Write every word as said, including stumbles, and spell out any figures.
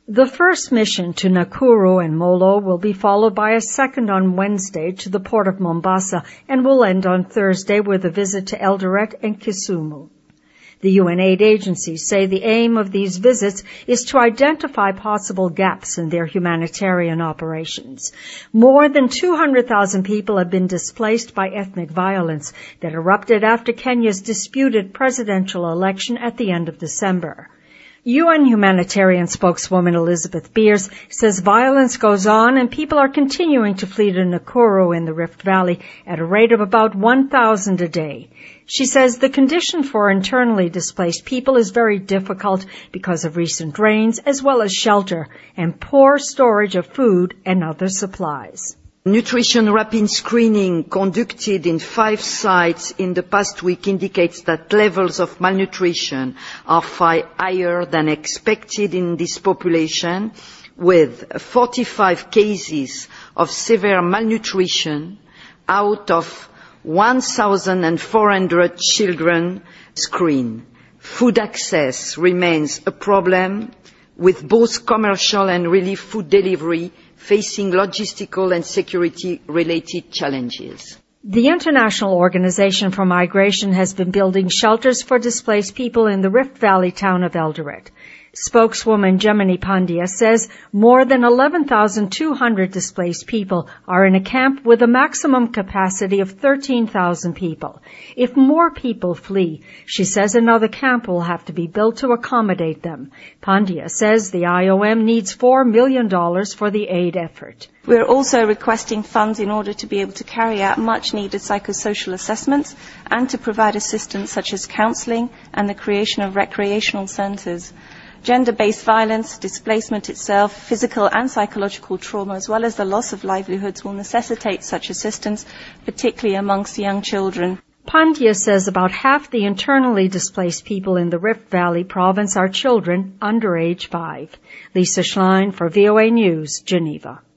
The first mission to Nakuru and Molo will be followed by a second on Wednesday to the port of Mombasa and will end on Thursday with a visit to Eldoret and Kisumu. The U N aid agencies say the aim of these visits is to identify possible gaps in their humanitarian operations. More than two hundred thousand people have been displaced by ethnic violence that erupted after Kenya's disputed presidential election at the end of December. U N humanitarian spokeswoman Elizabeth Beers says violence goes on and people are continuing to flee to Nakuru in the Rift Valley at a rate of about one thousand a day. She says the condition for internally displaced people is very difficult because of recent rains as well as shelter and poor storage of food and other supplies. Nutrition rapid screening conducted in five sites in the past week indicates that levels of malnutrition are far higher than expected in this population, with forty-five cases of severe malnutrition out of one thousand four hundred children screened. Food access remains a problem, with both commercial and relief food delivery facing logistical and security-related challenges. The International Organization for Migration has been building shelters for displaced people in the Rift Valley town of Eldoret. Spokeswoman Gemini Pandya says more than eleven thousand two hundred displaced people are in a camp with a maximum capacity of thirteen thousand people. If more people flee, she says another camp will have to be built to accommodate them. Pandya says the I O M needs four million dollars for the aid effort. We are also requesting funds in order to be able to carry out much-needed psychosocial assessments and to provide assistance such as counselling and the creation of recreational centres. Gender-based violence, displacement itself, physical and psychological trauma, as well as the loss of livelihoods will necessitate such assistance, particularly amongst young children. Pandya says about half the internally displaced people in the Rift Valley province are children under age five. Lisa Schlein for V O A News, Geneva.